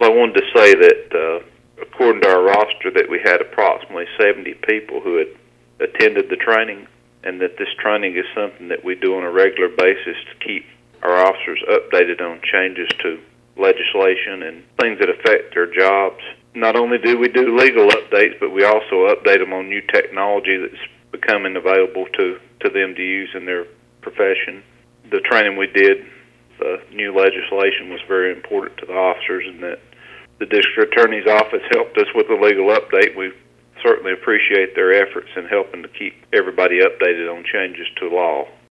I wanted to say that according to our roster that we had approximately 70 people who had attended the training, and that this training is something that we do on a regular basis to keep our officers updated on changes to legislation and things that affect their jobs. Not only do we do legal updates, but we also update them on new technology that's becoming available to them to use in their profession. The training we did, the new legislation, was very important to the officers, and that the district attorney's office helped us with the legal update. We certainly appreciate their efforts in helping to keep everybody updated on changes to law.